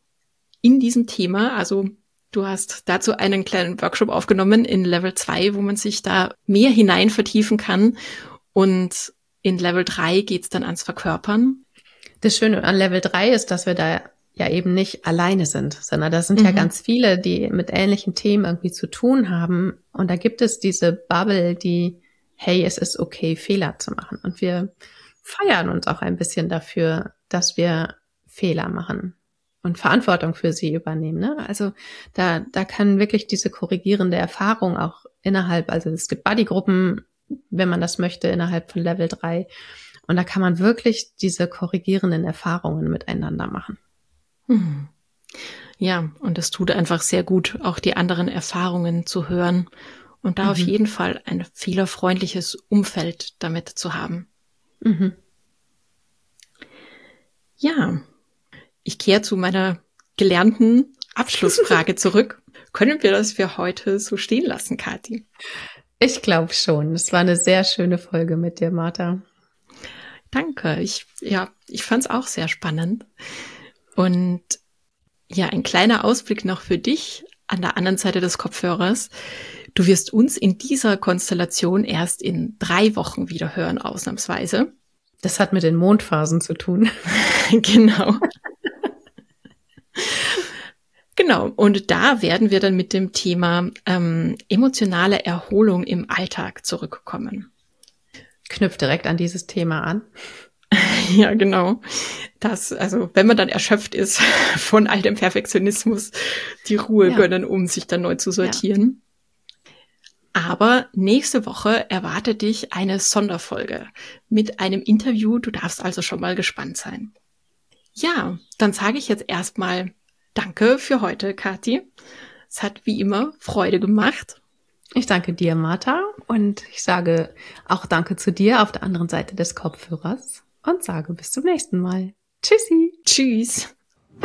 in diesem Thema. Also du hast dazu einen kleinen Workshop aufgenommen in Level zwei, wo man sich da mehr hinein vertiefen kann. Und in Level drei geht's dann ans Verkörpern. Das Schöne an Level drei ist, dass wir da ja eben nicht alleine sind, sondern da sind mhm. ja ganz viele, die mit ähnlichen Themen irgendwie zu tun haben. Und da gibt es diese Bubble, die, hey, es ist okay, Fehler zu machen. Und wir feiern uns auch ein bisschen dafür, dass wir Fehler machen und Verantwortung für sie übernehmen. Ne? Also da, da kann wirklich diese korrigierende Erfahrung auch innerhalb, also es gibt Buddy-Gruppen, wenn man das möchte, innerhalb von Level drei. Und da kann man wirklich diese korrigierenden Erfahrungen miteinander machen. Hm. Ja, und es tut einfach sehr gut, auch die anderen Erfahrungen zu hören und da mhm. auf jeden Fall ein fehlerfreundliches Umfeld damit zu haben. Mhm. Ja, ich kehre zu meiner gelernten Abschlussfrage zurück. Können wir das für heute so stehen lassen, Kathi? Ich glaube schon. Es war eine sehr schöne Folge mit dir, Martha. Danke. Ich, ja, ich fand es auch sehr spannend. Und ja, ein kleiner Ausblick noch für dich an der anderen Seite des Kopfhörers. Du wirst uns in dieser Konstellation erst in drei Wochen wieder hören, ausnahmsweise. Das hat mit den Mondphasen zu tun. Genau. Genau, und da werden wir dann mit dem Thema ähm, emotionale Erholung im Alltag zurückkommen. Knüpft direkt an dieses Thema an. Ja, genau. Das, also wenn man dann erschöpft ist von all dem Perfektionismus, die Ruhe ja. gönnen, um sich dann neu zu sortieren. Ja. Aber nächste Woche erwartet dich eine Sonderfolge mit einem Interview. Du darfst also schon mal gespannt sein. Ja, dann sage ich jetzt erstmal Danke für heute, Kathi. Es hat wie immer Freude gemacht. Ich danke dir, Martha. Und ich sage auch Danke zu dir auf der anderen Seite des Kopfhörers und sage bis zum nächsten Mal. Tschüssi. Tschüss.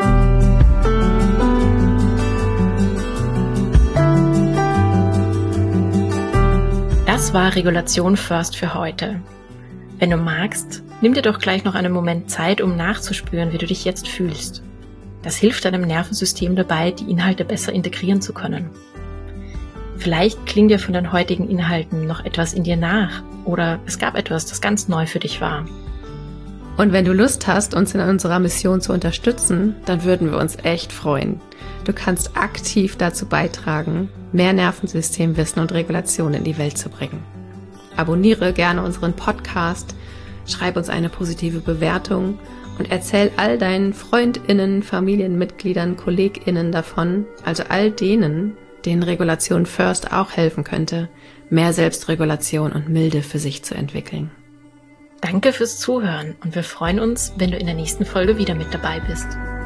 Das war Regulation First für heute. Wenn du magst, nimm dir doch gleich noch einen Moment Zeit, um nachzuspüren, wie du dich jetzt fühlst. Das hilft deinem Nervensystem dabei, die Inhalte besser integrieren zu können. Vielleicht klingt dir von den heutigen Inhalten noch etwas in dir nach oder es gab etwas, das ganz neu für dich war. Und wenn du Lust hast, uns in unserer Mission zu unterstützen, dann würden wir uns echt freuen. Du kannst aktiv dazu beitragen, mehr Nervensystemwissen und Regulation in die Welt zu bringen. Abonniere gerne unseren Podcast, schreib uns eine positive Bewertung und erzähl all deinen FreundInnen, Familienmitgliedern, KollegInnen davon, also all denen, denen Regulation First auch helfen könnte, mehr Selbstregulation und Milde für sich zu entwickeln. Danke fürs Zuhören und wir freuen uns, wenn du in der nächsten Folge wieder mit dabei bist.